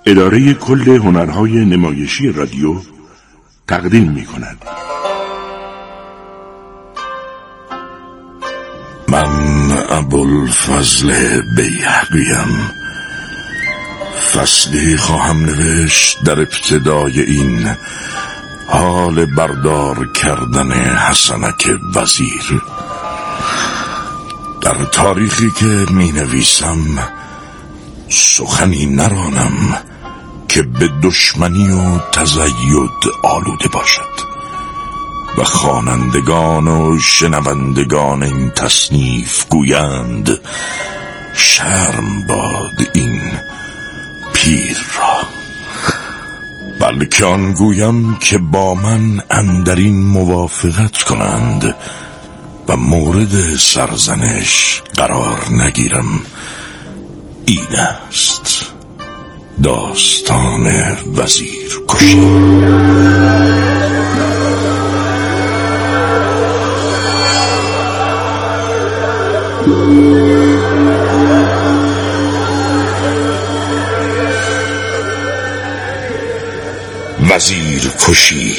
اداره کل هنرهای نمایشی رادیو تقدیم می‌کند. من ابوالفضل بیهقیم. فصلی خواهم نوشت در ابتدای این حال بردار کردن حسنک وزیر. در تاریخی که می نویسم سخنی نرانم که به دشمنی و تزاید آلوده باشد و خوانندگان و شنوندگان این تصنیف گویند شرم باد این پیر را، بلکه آن گویم که با من اندرین موافقت کنند و مورد سرزنش قرار نگیرم. این است داستان وزیر کشی. وزیر کشی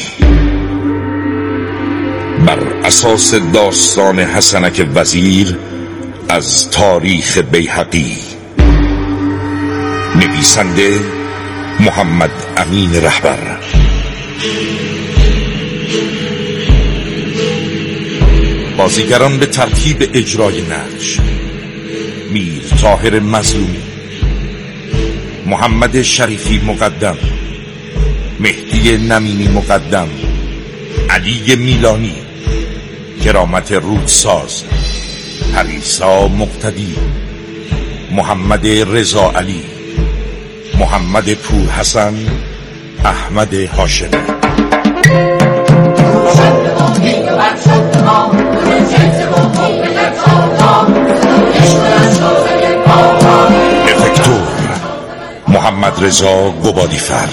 بر اساس داستان حسنک وزیر از تاریخ بیهقی. نویسنده محمد امین رهبر. بازیگران به ترتیب اجرای نقش: میر طاهر مظلومی، محمد شریفی مقدم، مهدی نمینی مقدم، علی میلانی، کرامت رودساز، پریسا مقتدی، محمد رضا علی، محمد پور حسن، احمد هاشمی. افکتور محمد رضا گبادیفر.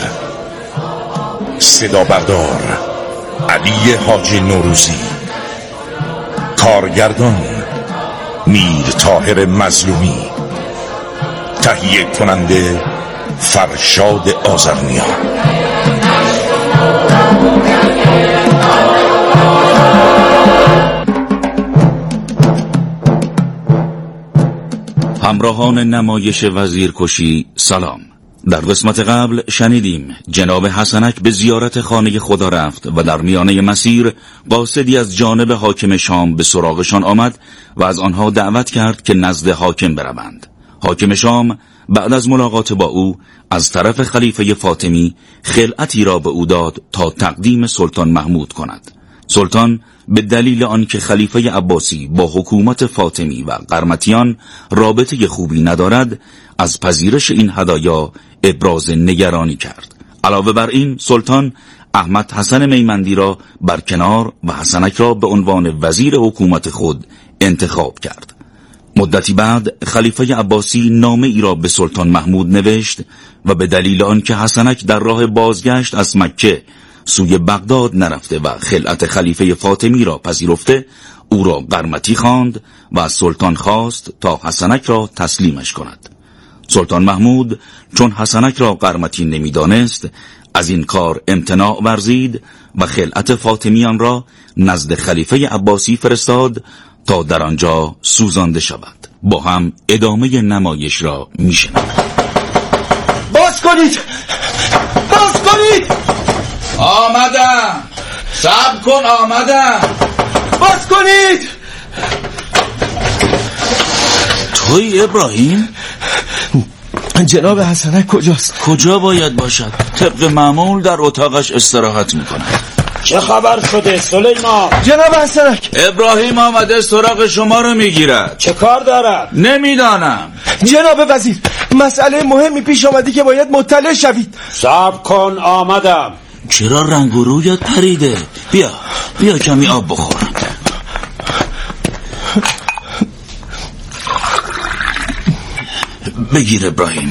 صدا بردار علی حاجی نوروزی. کارگردان میر طاهر مظلومی. تهیه کننده فرشاد آذرنیا. همراهان نمایش وزیرکشی سلام. در قسمت قبل شنیدیم جناب حسنک به زیارت خانه خدا رفت و در میانه مسیر قاصدی از جانب حاکم شام به سراغشان آمد و از آنها دعوت کرد که نزد حاکم بروند. حاکم شام بعد از ملاقات با او از طرف خلیفه فاطمی خلعتی را به او داد تا تقدیم سلطان محمود کند. سلطان به دلیل آنکه خلیفه عباسی با حکومت فاطمی و قرمطیان رابطه خوبی ندارد، از پذیرش این هدایا ابراز نگرانی کرد. علاوه بر این سلطان احمد حسن میمندی را برکنار و حسنک را به عنوان وزیر حکومت خود انتخاب کرد. مدتی بعد خلیفه عباسی نامه ای را به سلطان محمود نوشت و به دلیل آنکه حسنک در راه بازگشت از مکه سوی بغداد نرفته و خلعت خلیفه فاطمی را پذیرفته، او را قرمطی خواند و از سلطان خواست تا حسنک را تسلیمش کند. سلطان محمود چون حسنک را قرمطی نمیدانست، از این کار امتناع ورزید و خلعت فاطمیان را نزد خلیفه عباسی فرستاد تا در آنجا سوزانده شود. با هم ادامه نمایش را میشنویم. باز کنید! باز کنید! آمدم! صبر کن، آمدم! باز کنید! توی ابراهیم؟ جناب حسنک کجاست؟ کجا باید باشد؟ طبق معمول در اتاقش استراحت میکند. چه خبر شده سلیمان؟ جناب حسنک ابراهیم آمده سراغ شما رو میگیرد. چه کار دارد؟ نمیدانم. جناب وزیر، مسئله مهمی پیش آمدی که باید مطلع شوید. صبر کن، آمدم. چرا رنگ و رویت پریده؟ بیا کمی آب بخور. بگیر ابراهیم.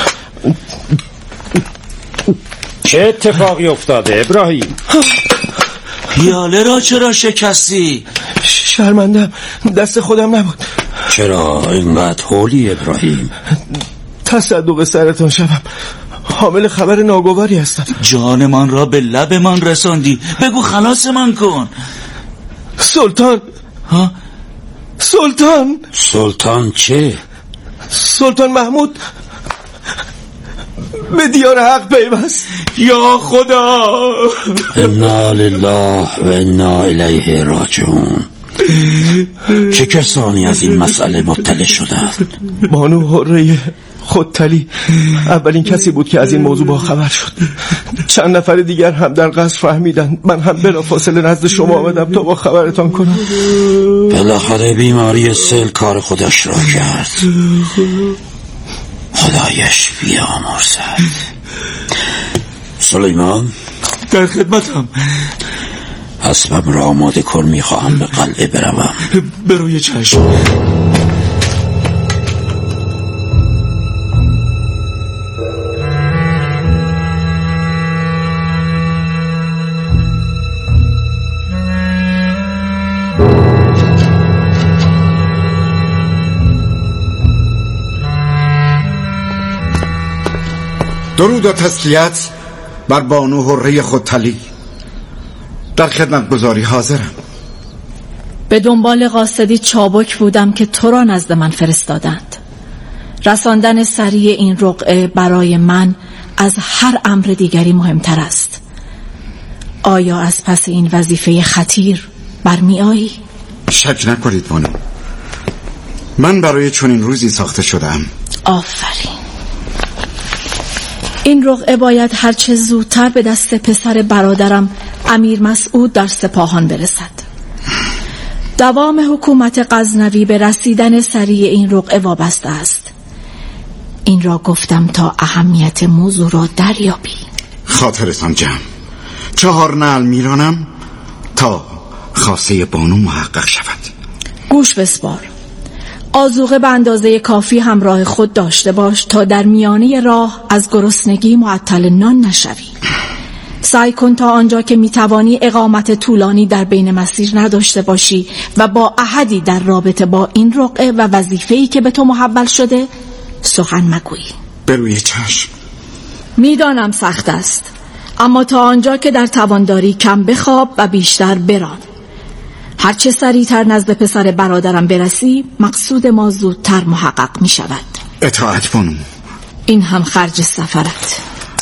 چه اتفاقی افتاده ابراهیم؟ پیاله را چرا شکستی؟ شرمندم، دست خودم نبود. چرا اینقدر هولی ابراهیم؟ تصدق سرتان شوم، حامل خبر ناگواری هستم. جان من را به لب من رساندی، بگو خلاص من کن. سلطان. ها؟ سلطان چه؟ سلطان محمود به دیار حق پیوست. یا خدا، انا لله و انا الیه راجعون. چه کسانی از این مسئله مطلع شدند؟ بانو حره خودتلی اولین کسی بود که از این موضوع با خبر شد. چند نفر دیگر هم در قصر فهمیدند. من هم بلافاصله نزد شما آمدم تا با خبرتان کنم. بالاخره بیماری سیل کار خودش را کرد. خدایش بیامرزد. سلیمان، در خدمتم. اسبم را آماده کن، میخواهم به قلعه بروم. بروی چشم. درود و تسلیت بر بانو حره خودتلی. در خدمتگزاری حاضرم. به دنبال قاصدی چابک بودم که تو را نزد من فرستادند. رساندن سریع این رقعه برای من از هر امر دیگری مهمتر است. آیا از پس این وظیفه خطیر برمی آیی؟ شک نکنید بانو، من برای چنین روزی ساخته شدم. آفرین. این رقعه باید هرچه زودتر به دست پسر برادرم امیر مسعود در سپاهان برسد. دوام حکومت غزنوی به رسیدن سریع این رقعه وابسته است. این را گفتم تا اهمیت موضوع را دریابی. خاطرتان جمع. 4 نعل میرانم تا خواسته بانو محقق شود. گوش بسپار. آذوقه به اندازه کافی همراه خود داشته باش تا در میانه راه از گرسنگی معطل نان نشوی. سعی کن تا آنجا که میتوانی اقامت طولانی در بین مسیر نداشته باشی و با احدی در رابطه با این رقعه و وظیفه‌ای که به تو محول شده سخن مگویی. بروی چشم. میدانم سخت است، اما تا آنجا که در توانداری کم بخواب و بیشتر بران. هرچه سریعتر نزد پسر برادرم برسی مقصود ما زودتر محقق می شود. اطاعت بانو. این هم خرج سفرت.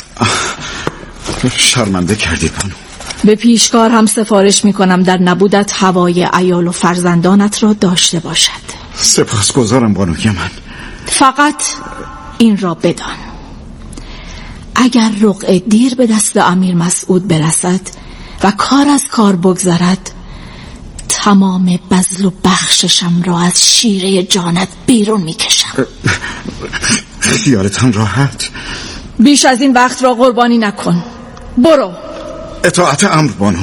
شرمنده کردی بانو. به پیشکار هم سفارش می کنم در نبودت هوای عیال و فرزندانت را داشته باشد. سپاسگزارم بانوی من. فقط این را بدان، اگر رقعه دیر به دست امیر مسعود برسد و کار از کار بگذرد، تمام بذل و بخششم را از شیره جانت بیرون میکشم. خیالتان راحت. بیش از این وقت را قربانی نکن. برو. اطاعت امر بانو.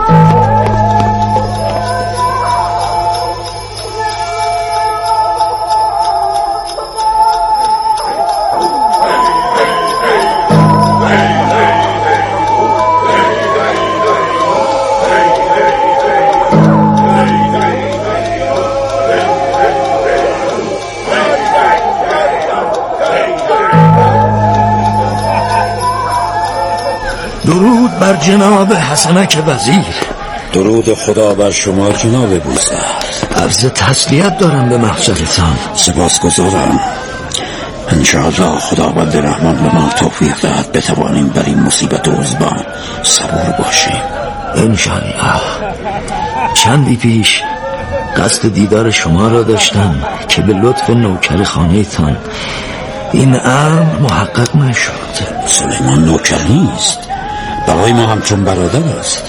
درود بر جناب حسنک وزیر. درود خدا بر شما جناب بوزه. عرض تسلیت دارم به محضرتان. سپاسگزارم. انشاءالله خداوند رحمان به ما توفیق دهد بتوانیم بر این مصیبت عظما صبور باشیم. انشاءالله. چندی پیش قصد دیدار شما را داشتم که به لطف نوکر خانه تان این امر محقق نشد. سلیمان نوکر نیست، برای ما همچون برادر است.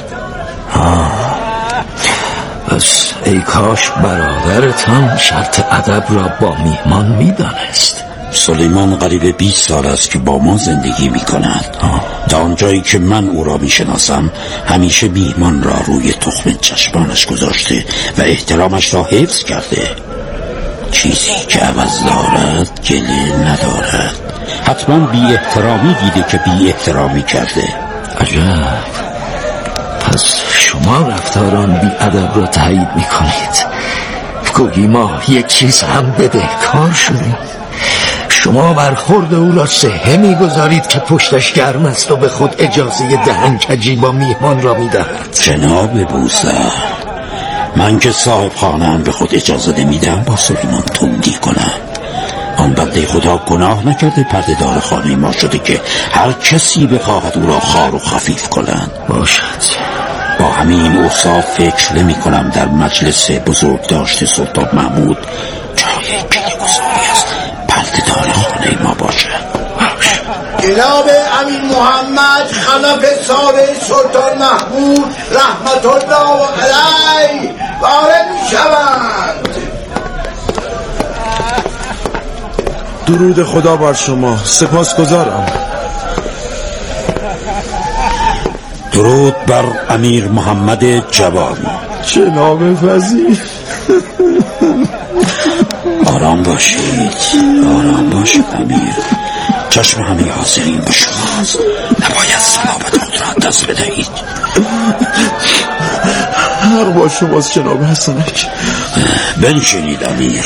پس ای کاش برادرتان شرط ادب را با میهمان میدانست. سلیمان قریب 20 سال است که با ما زندگی می کند. تا آنجایی که من او را می شناسم همیشه میهمان را روی تخم چشمانش گذاشته و احترامش را حفظ کرده. چیزی که عوض دارد گله ندارد. حتما بی احترامی دیده که بی احترامی کرده. عجب. پس شما رفتاران بی ادب را تایید می کنید. گویی ما یک چیز هم بده کار شدیم. شما برخورد او را صحه می‌گذارید که پشتش گرم است و به خود اجازه دهنکجی با میهمان را می‌دهد. جناب بوسه، من که صاحب خانه‌ام به خود اجازه نمیدم با سلیمان تندی کنم. آن بنده خدا گناه نکرده پرده‌دار خانه ما شده که هر کسی بخواهد او را خوار و خفیف کنند. باشد. با همین اوصاف فکر نمی کنم در مجلس بزرگ داشته سلطان محمود جای گله‌گذاری از پرده‌دار خانه ما باشد. جناب امین محمد خلف صالح سلطان محمود رحمت الله علیه وارد می شوند. درود خدا بر شما. سپاسگزارم. درود بر امیر محمد جوان. جناب وزیر. آرام باشید، آرام باشید امیر. چشم همه حاضرین به شماست، نباید صلابت خود را دست بدهید. حق با شماست جناب حسنک. بنشینید امیر.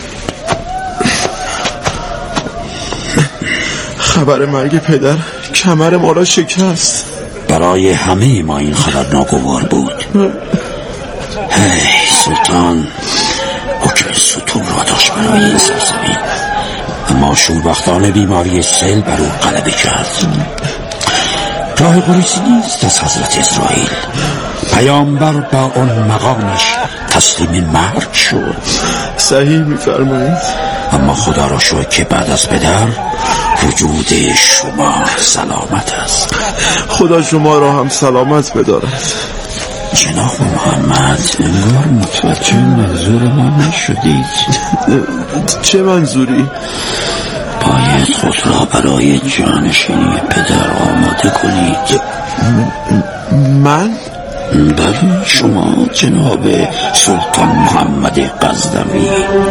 خبر مرگ پدر کمر ما را شکست. برای همه ما این خبر ناگوار بود. هی سلطان حکم ستون را داشت برای این سرزمین، اما شوربختانه بیماری سیل بر او غلبه کرد. راه گریزی نیست از حضرت اسرائیل. پیامبر با آن مقامش تسلیم مرگ شد. صحیح می‌فرمایید. اما خدا را شکر که بعد از پدر وجود شما سلامت است. خدا شما را هم سلامت بدارد. جناب محمد، انگار متوجه منظور ما نشدید. چه منظوری؟ باید خود را برای جانشینی پدر آماده کنید. من؟ بله شما جناب سلطان محمد غزنوی.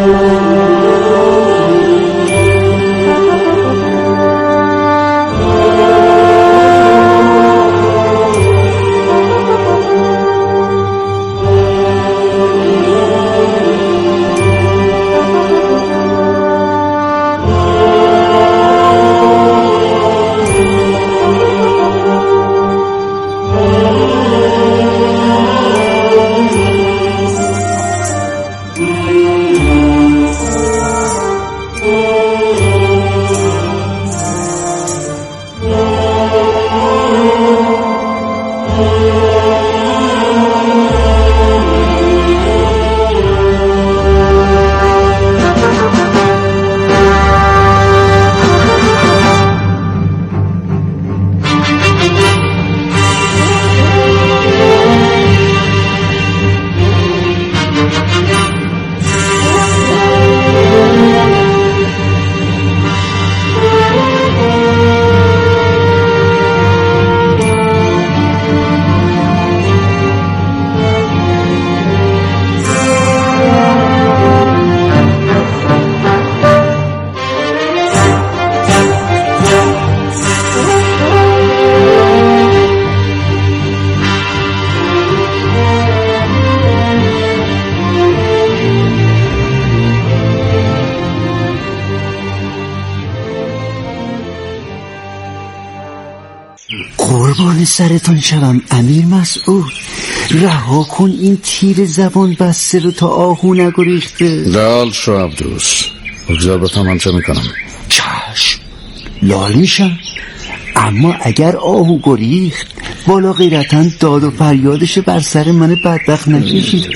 قربان سرتون شوم امیر مسعود، رها کن این تیر زبان بسته رو تا آهو نگریخته. لال شو عبدوس، بگذار با تمام میکنم. چشم لال میشم، اما اگر آهو گریخت بالا غیرتاً داد و فریادش بر سر من بدبخت نکشید.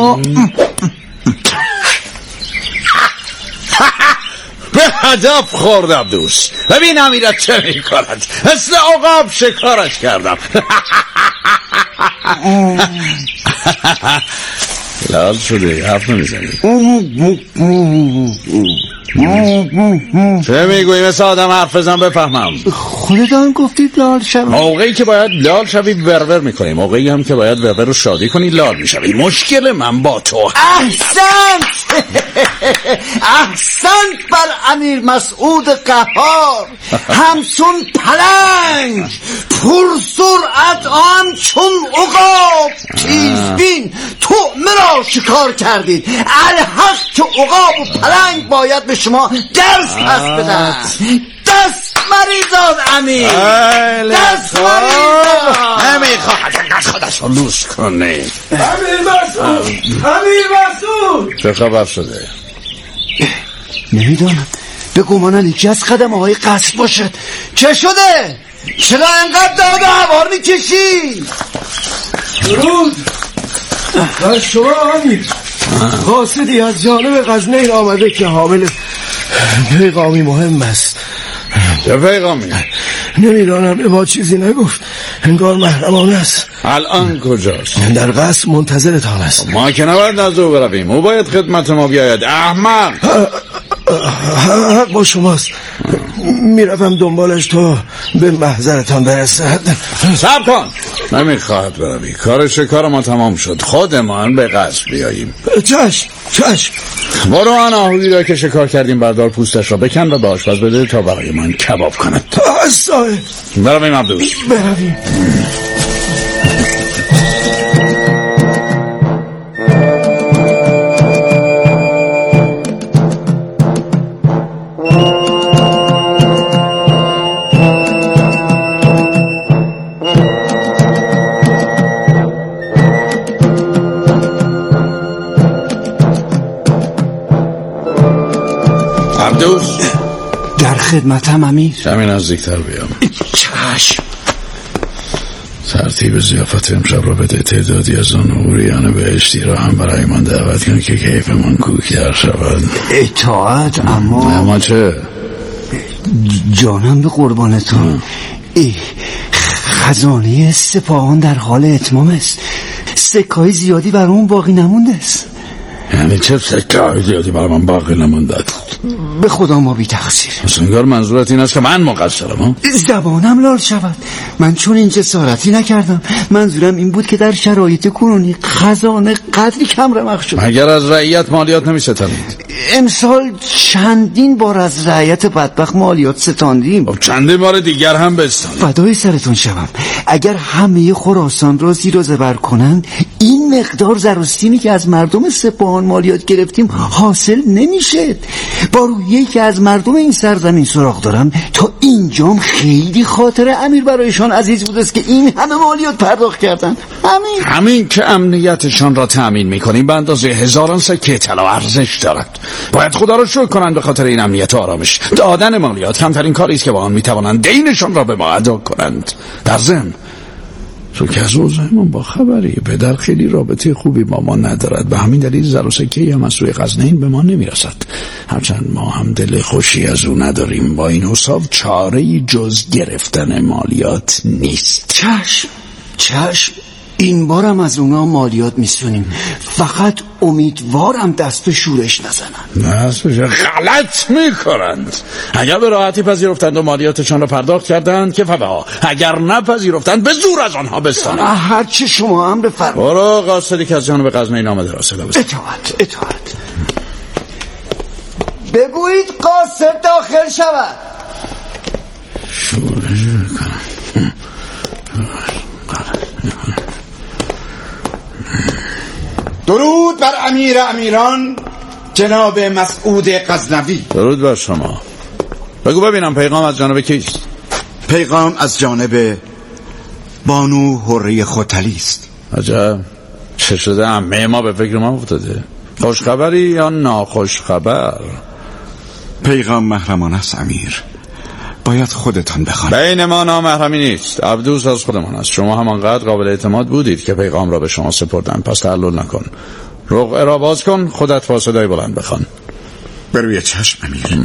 به هدف خورد عبدوس. ببین امیرت چه میکند، مثل عقاب شکارش کردم. لال شده حرف نمیزنی. چه میگویی؟ مثل آدم حرف بزن بفهمم. خودتان گفتید لال شوی. موقعی که باید لال شوی ورور میکنی، موقعی هم که باید ورور رو شادی کنی لال میشوی. مشکل من با تو. احسنت احسنت بر امیر مسعود قهار. همسون پلنگ پر سرعت آن چون عقاب، تیزبین طعمه را آشکار کردید. الحق که عقاب و پلنگ باید به شما درس پس بدن. دست مریضان امیر، دست مریضان. نمیخواهد انقدر خودش رو لوس کنه. امیر مسعود چه خبر شده؟ نمیدونم، به گمانم یکی از خدمه های قصد باشد. چه شده؟ چرا انقدر داد و هوار میکشی؟ درود و شما امیر. قاصدی از جانب غزنین آمده که حامل پیغامی مهم است. چه پیغامی؟ نمیدانم، به ما چیزی نگفت، انگار محرمانه است. الان کجاست؟ در قصر منتظرتان است. ما که نباید نزد او برویم، او باید خدمت ما بیاید. احمق. حق با شماست، میروم دنبالش تا به محضرتان برسد. صبر کن. نمیخواهد بروی، کار شکار ما تمام شد، خودمان به قصر بیاییم. چشم. برو آن آهویی را که شکار کردیم بردار، پوستش را بکن و به آشپز بده تا برای من کباب کند. صاحب برویم عبدوس. برویم. در خدمتم امیر. کمی نزدیکتر بیام. چشم. ترتیب ضیافت امشب را بده، تعدادی از آن حوریان بهشتی را هم برای من دعوت کن که کیفمان کوکتر شود. اطاعت. اما چه؟ جانم به قربانتان. خزانه سپاهان در حال اتمام است. سکه‌های زیادی بر اون باقی نمونده است. یعنی چه سکه‌های زیادی بر من باقی نمونده؟ به خدا ما بی تقصیر. انگار منظورت این است که من مقصرم؟ زبانم لال شود، من چون این جسارتی نکردم. منظورم این بود که در شرایط کنونی خزانه قدری کم رمق شد. اگر از رعیت مالیات نمی ستانید؟ امسال چندین بار از رعیت بدبخت مالیات ستاندیم. چندین بار دیگر هم بستانید. فدای سرتون شوم. اگر همه خراسان را زیر و زبر کنند، این مقدار زراستینی که از مردم سپاهان مالیات گرفتیم حاصل نمیشه. با رویه‌ای که از مردم این سرزمین سراغ دارم، تا اینجام خیلی خاطر امیر برایشان عزیز بود است که این همه مالیات پرداخت کردن. همین که امنیتشان را تأمین میکنیم به اندازه هزاران سکه طلا ارزش دارد. باید خدا را شکر کنند به خاطر این امنیت و آرامش. دادن مالیات کمترین کاری است که با آن میتوانند دینشان را به ما ادا کنند. در ضمن تو که از اوضاعمان با خبری، پدر خیلی رابطه خوبی با ما ندارد، به همین دلیل زر و سکه‌ای هم از سوی غزنین به ما نمیرسد. هرچند ما هم دل خوشی از او نداریم، با این حساب چاره‌ای جز گرفتن مالیات نیست. چشم. این بارم از اونا مالیات میسونیم، فقط امیدوارم دست به شورش نزنن. غلط میکنند. اگر به راحتی پذیرفتند و مالیاتشان را پرداخت کردند که فدا، اگر نپذیرفتند به زور از آنها بستانند. هرچه شما هم بفرمایید. برو قاصدی که از جانب غزنین آمده را صدا بزن. اطاعت. بگویید قاصد داخل شود. شورش کنم. درود بر امیر امیران جناب مسعود غزنوی. درود بر شما. بگو ببینم پیغام از جانب کیست؟ پیغام از جانب بانو حره خودتلی است. عجب، چه شده؟ عمه ما به فکر ما افتاده. خوش خبری یا ناخوش خبر؟ پیغام محرمانه است امیر، باید خودتان بخوانید. بین ما نامحرمی نیست، عبدوس از خودمان است. شما همانقدر قابل اعتماد بودید که پیغام را به شما سپردن، پس تعلل نکن. رقعه را باز کن، خودت با صدای بلند بخوان. بروی چشم امیر.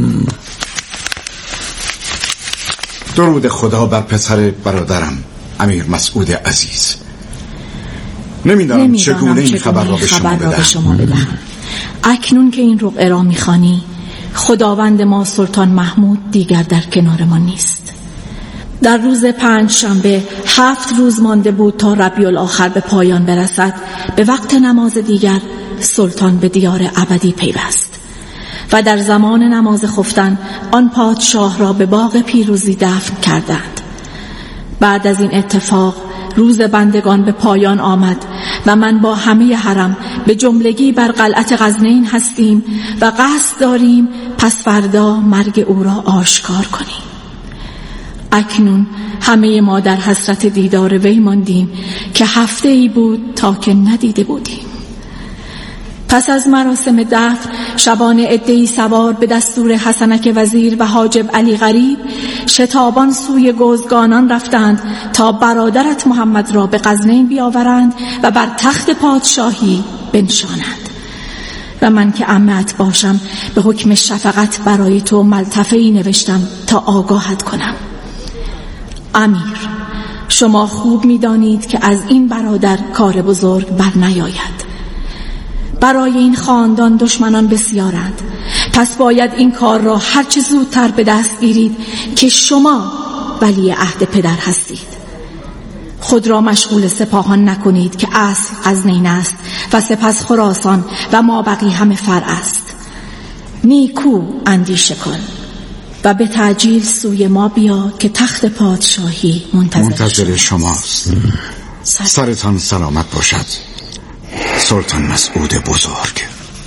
درود خدا بر پسر برادرم امیر مسعود عزیز. نمیدانم چگونه این خبر را به شما بدهم. اکنون که این رقعه را میخوانی، خداوند ما سلطان محمود دیگر در کنار ما نیست. در روز 5 شنبه 7 روز مانده بود تا ربیع الاخر به پایان برسد. به وقت نماز دیگر سلطان به دیار ابدی پیوست و در زمان نماز خفتن آن پادشاه را به باغ پیروزی دفن کردند. بعد از این اتفاق روز بندگان به پایان آمد و من با همه حرم به جملگی بر قلعت غزنین هستیم و قصد داریم پس فردا مرگ او را آشکار کنیم. اکنون همه ما در حسرت دیدار وی ماندیم که هفته ای بود تا که ندیده بودیم. پس از مراسم دفن شبانه عده‌ای سوار به دستور حسنک وزیر و حاجب علی غریب شتابان سوی گوزگانان رفتند تا برادرت محمد را به غزنین بیاورند و بر تخت پادشاهی بنشانند. و من که عمت باشم به حکم شفقت برای تو ملطفه‌ای نوشتم تا آگاهت کنم. امیر، شما خوب می‌دانید که از این برادر کار بزرگ بر نیاید. برای این خاندان دشمنان بسیارند، پس باید این کار را هرچه زودتر به دست گیرید که شما ولی عهد پدر هستید. خود را مشغول سپاهان نکنید که اصل غزنین است و سپس خراسان و مابقی همه فرع است. نیکو اندیشه کن و به تعجیل سوی ما بیا که تخت پادشاهی منتظر شماست. سرتان سلامت باشد سلطان مسعود بزرگ.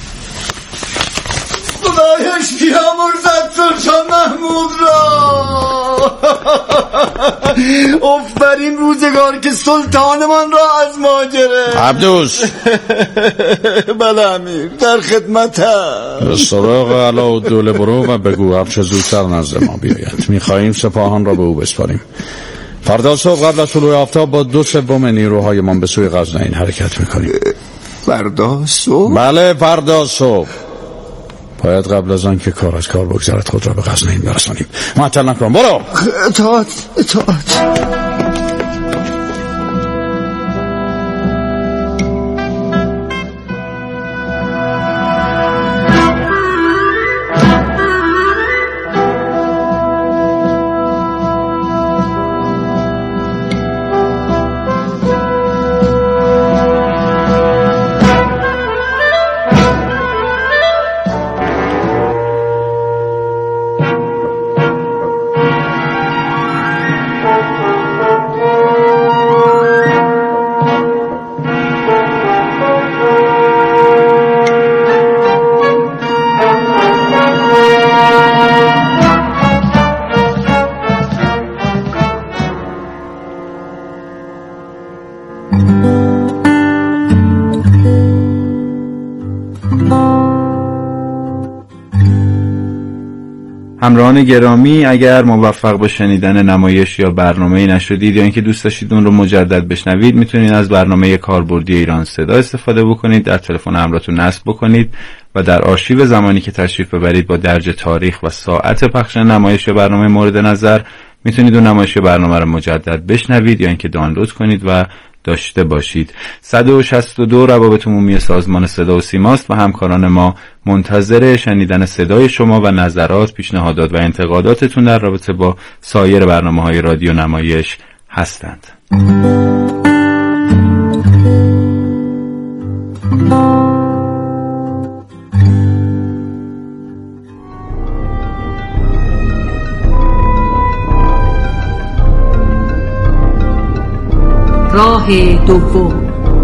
خدایش بیامرزد سلطان محمود را. اف بر این روزگار که سلطانمان را از ما گرفت. عبدوس. بله امیر، در خدمتم. سراغ علاءالدوله برو و بگو هرچه زودتر نزد ما بیاید. میخواهیم سپاهان را به او بسپاریم. فردا صبح قبل از طلوع آفتاب با 2/3 نیروهایمان به سوی غزنین حرکت میکنیم. فردا صبح؟ بله فردا صبح. باید قبل از آن که کار از کار بگذرد خود را به غزنین برسانیم. معطل نکن، برو. اطاعت. همراهان گرامی، اگر موفق به شنیدن نمایش یا برنامه نشدید یا اینکه دوست داشتید اون رو مجدد بشنوید، میتونید از برنامه کاربردی ایران صدا استفاده بکنید، در تلفن همراهتون نصب بکنید و در آرشیو زمانی که تشریف ببرید با درج تاریخ و ساعت پخش نمایش یا برنامه مورد نظر میتونید اون نمایش یا برنامه رو مجدد بشنوید یا اینکه دانلود کنید و داشته باشید. 162 روابط عمومی سازمان صدا و سیماست و همکاران ما منتظر شنیدن صدای شما و نظرات، پیشنهادات و انتقاداتتون در رابطه با سایر برنامه‌های رادیو نمایش هستند. راه دوم.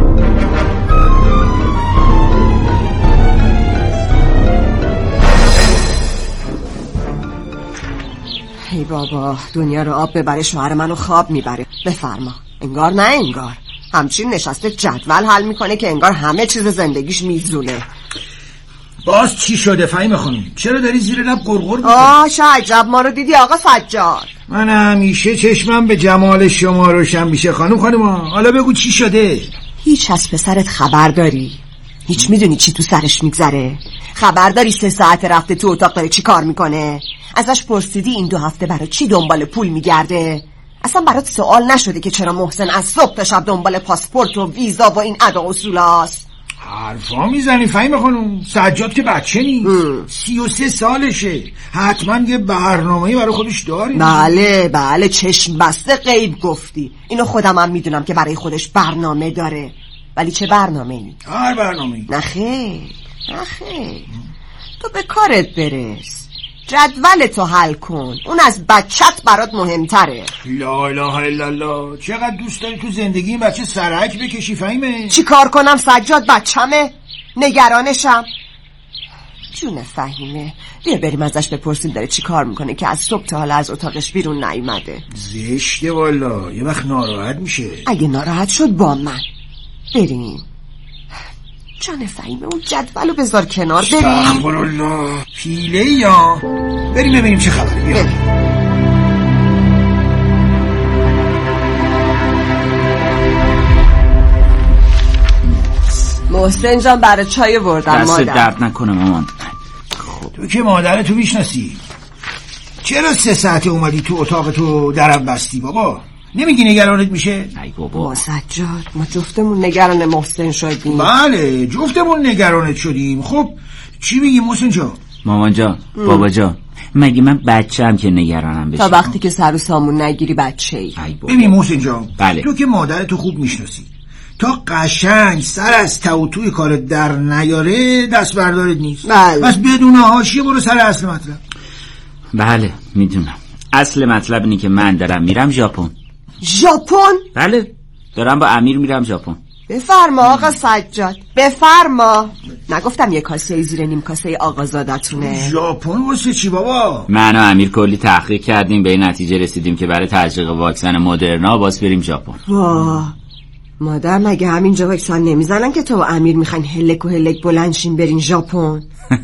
ای بابا، دنیا رو آب ببره شوهر منو خواب میبره. بفرما. انگار نه انگار، همچین نشسته جدول حل میکنه که انگار همه چیز زندگیش میزونه. باز چی شده فهیمه خانم؟ چرا داری زیر لب قرقر میکنی؟ چه عجب ما رو دیدی آقا سجاد. من همیشه چشمم به جمال شما روشن میشه خانم. حالا بگو چی شده؟ هیچ از پسرت خبر داری؟ هیچ میدونی چی تو سرش میگذره؟ خبر داری 3 ساعت رفته تو اتاق داره چی کار میکنه؟ ازش پرسیدی این 2 هفته برای چی دنبال پول میگرده؟ اصلا برات سوال نشده که چرا محسن از صبح تا شب دنبال پاسپورت و ویزا و این ادا اصولاست؟ حرفا میزنی فهیمه خانم. سجاد که بچه نیست، 33 سالشه، حتما یه برنامه‌ای برای خودش داره. بله چشم بسته غیب گفتی. اینو خودم هم میدونم که برای خودش برنامه داره، ولی چه برنامه‌ای؟ هر برنامه‌ای. نه خیر تو به کارت برس. جدول تو حل کن، اون از بچت برات مهمتره. لا اله الا الله، چقدر دوست داری تو زندگی این بچه سرک بکشی فهیمه؟ چی کار کنم سجاد؟ بچمه، نگرانشم. جون فهیمه، بیا بریم ازش بپرسیم داره چی کار میکنه که از صبح تا حالا از اتاقش بیرون نیومده. زشته والا، یه وقت ناراحت میشه. اگه ناراحت شد با من بریم. جان فهیمه اون جدولو بذار کنار، بریم. استغفرالله، پیله یا بریم ببینیم چه خبره. بیا محسن جان برای چای بردم مادر. دست درد نکنه مامان. تو که مادرتو میشناسی، چرا 3 ساعته اومدی تو اتاق تو درم بستی بابا؟ نمیگی نگرانت میشه؟ ای بابا سجاد، ما جفتمون نگران محسن شدیم. بله جفتمون نگرانت شدیم. خب چی میگی محسن جان؟ مامان جان، بابا جان، مگه من بچه‌ام که نگرانم بشه؟ تا وقتی که سر و سامون نگیری بچه‌ای. ببین محسن جان، بله. تو که مادرتو خوب میشناسی، تا قشنگ سر از تو توی کار در نیاره دست بردارت نیست. بله. بس بدون حاشیه برو سر اصل مطلب. بله میدونم. اصل مطلب اینه که من دارم میرم ژاپن. ژاپن؟ بله دارم با امیر میرم ژاپن. بفرما آقا سجاد، بفرما. نگفتم یه کاسه زیر نیم کاسه آقازادتونه؟ ژاپن واسه چی بابا؟ من و امیر کلی تحقیق کردیم، به این نتیجه رسیدیم که برای تزریق واکسن مدرنا باز بریم ژاپن. واه مادر، مگه همینجا واکسن نمیزنن که تو و امیر میخواین هلک و هلک بلندشین برین ژاپن؟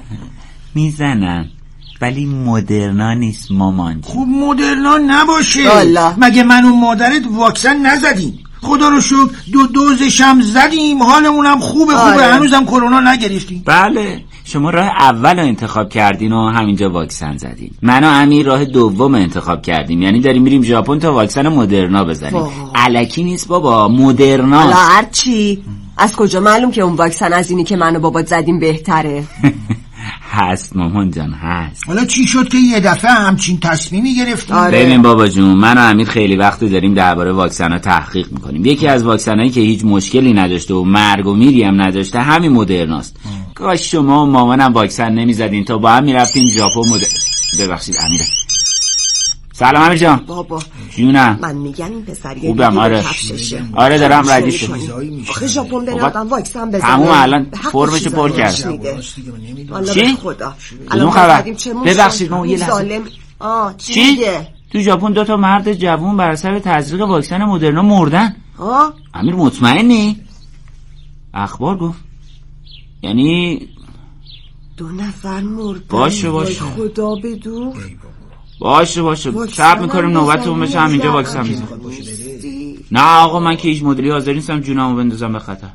میزنن ولی مدرنا نیست مامان. خب مدرنا نباشه. الله. مگه من و مادرت واکسن نزدیم؟ خدا رو شکر 2 دوزش هم زدیم، حالمونم خوبه. هنوزم کرونا نگرفتیم. بله شما راه اول رو انتخاب کردین و همینجا واکسن زدین. من و امیر راه دوم انتخاب کردیم، یعنی داریم میریم ژاپن تا واکسن مدرنا بزنیم. الکی نیست بابا، مدرنا. حالا هرچی، از کجا معلوم که اون واکسن از اینی که من و بابات زدیم بهتره؟ هست مامان جان هست. حالا چی شد که یه دفعه همچین تصمیمی گرفتیم؟ ببین بابا جون، من و امیر خیلی وقت داریم درباره واکسن ها تحقیق میکنیم. یکی از واکسنایی که هیچ مشکلی نداشته و مرگ و میری هم نداشته همین مدرناست. کاش شما و مامانم واکسن نمیزدین تا با هم میرفتیم ژاپن. ببخشید امیر. سلام امیر جان. بابا جونم. من میگم این پسری خوبم. آره دارم ردیف. آخه ژاپن بنادم واکسن بزنه. همون الان فرمشو پر کردم. چی؟ خدا. الان خبر. ببخشید ما یه لحظه. چی؟ تو ژاپن 2 مرد جوان بر اثر تزریق واکسن مدرنا مردن. امیر مطمئنی؟ اخبار گفت. یعنی 2 نفر مردن. باشه خدا بدو. باشه صبر میکنیم نوبتمون بشه همینجا واکسن میزنیم. نه آقا من که هیچ مدلی حاضر نیستم جونمو بندازم به خطر.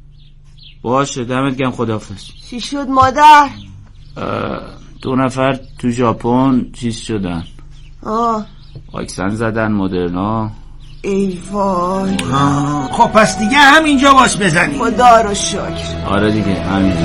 باشه دمت گرم، خداحافظ. چی شد مادر؟ 2 نفر تو ژاپن چیز شدن. واکسن زدن مدرنا. ای وای. خب پس دیگه همینجا واس بزنیم. خدا رو شکر. آره دیگه همینجا.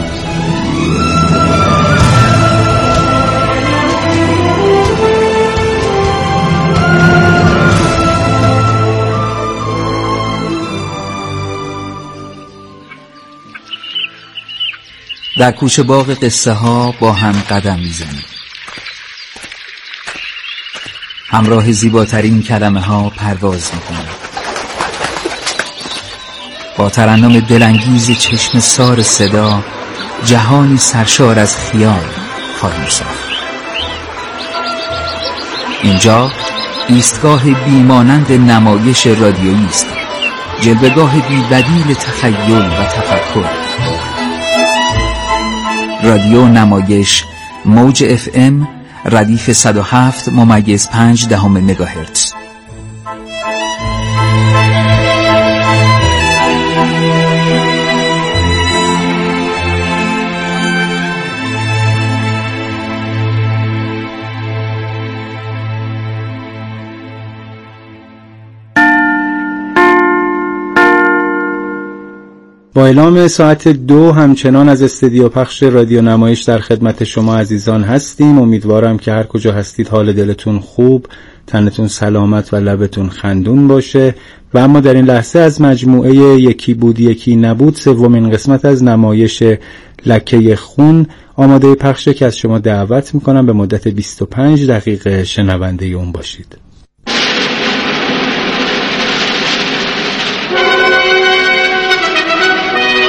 در کوچه باغ قصه ها با هم قدم میزنیم. همراه زیباترین کلمه ها پرواز میکنیم. با ترنم دلانگیز چشم سار صدا جهانی سرشار از خیال خواهیم ساخت. اینجا ایستگاه بیمانند نمایش رادیویی است، جلوه‌گاه بی‌بدیل تخیل و تفکر. رادیو نمایش موج FM ردیف 107.5 مگاهرتز. با اعلام ساعت 2 همچنان از استودیو پخش رادیو نمایش در خدمت شما عزیزان هستیم. امیدوارم که هر کجا هستید حال دلتون خوب، تنتون سلامت و لبتون خندون باشه. و اما در این لحظه از مجموعه یکی بود یکی نبود 3مین قسمت از نمایش لکه خون آماده پخشه که از شما دعوت میکنم به مدت 25 دقیقه شنونده اون باشید.